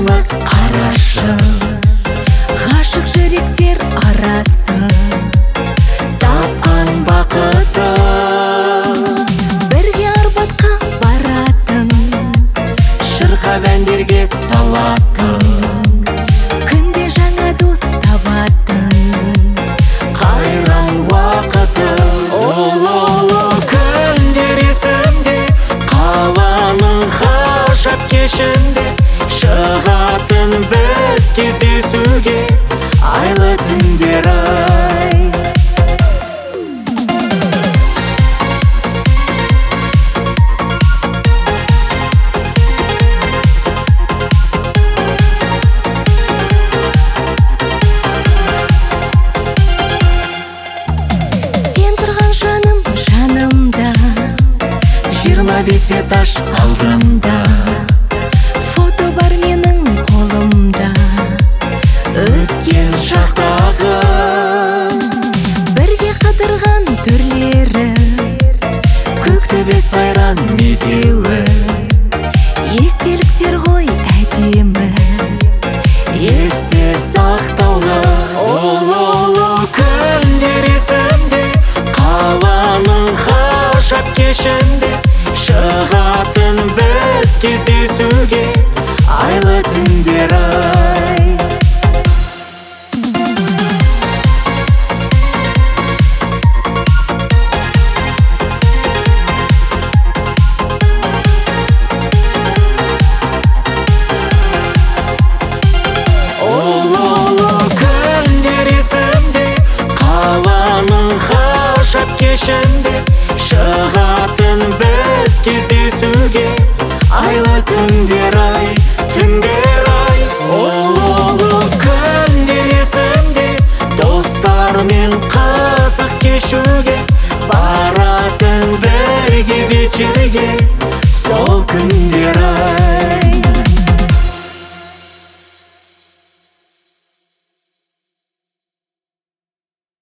жаңа қарашың, ғашық жүректер арасы тапқан бақыты. Бірге Арбатқа баратын, шырқап әндерге салатын, күнде жаңа дос табатын қайран уақыты. Ол күндер есімде, қаланың ғажап кешінде шығатын біз кездесуге, айлы түндер ай. Сен тұрған жаным жанымда, 25 этаж алдында, фото бар менің қолымда, өткен шақтағы бірге қыдырған түрлері, көктөбе сайран медеуі, естеліктер ғой әдемі, есте сақтаулы. Ол күндер есімде, қаланың ғажап кешінде шығатын біз кездесуге, айлы түндер ай. Күндер есімде, қаланың ғажап кешінде шығатын біз кездесуге, айлы түндер ай, түндер ай. Күндер есімде, достармен қызық кешуге, баратын бірге вечерге, сол күндер ай.